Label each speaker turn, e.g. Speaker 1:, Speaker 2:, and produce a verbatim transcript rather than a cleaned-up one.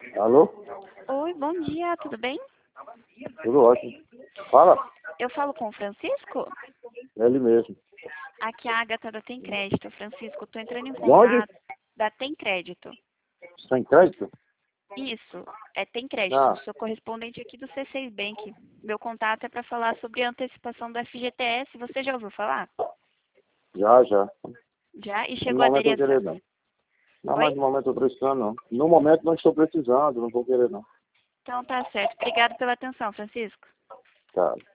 Speaker 1: Alô?
Speaker 2: Oi, bom dia, tudo bem?
Speaker 1: Tudo ótimo. Fala.
Speaker 2: Eu falo com o Francisco?
Speaker 1: É ele mesmo.
Speaker 2: Aqui é a Agatha da Tem Crédito. Francisco, estou entrando em
Speaker 1: De onde?
Speaker 2: contato da Tem Crédito.
Speaker 1: Sem crédito?
Speaker 2: Isso, é Tem Crédito.
Speaker 1: Ah,
Speaker 2: Sou correspondente aqui do C seis Bank. Meu contato é para falar sobre a antecipação do F G T S. Você já ouviu falar?
Speaker 1: já, já.
Speaker 2: Já? E
Speaker 1: No
Speaker 2: chegou a
Speaker 1: momento
Speaker 2: aderir
Speaker 1: eu vou querer
Speaker 2: essa...
Speaker 1: não. Não,
Speaker 2: Oi?
Speaker 1: mas no momento eu tô precisando não. No momento não estou precisando, não vou querer não.
Speaker 2: Então tá certo. Obrigado pela atenção, Francisco.
Speaker 1: Tá.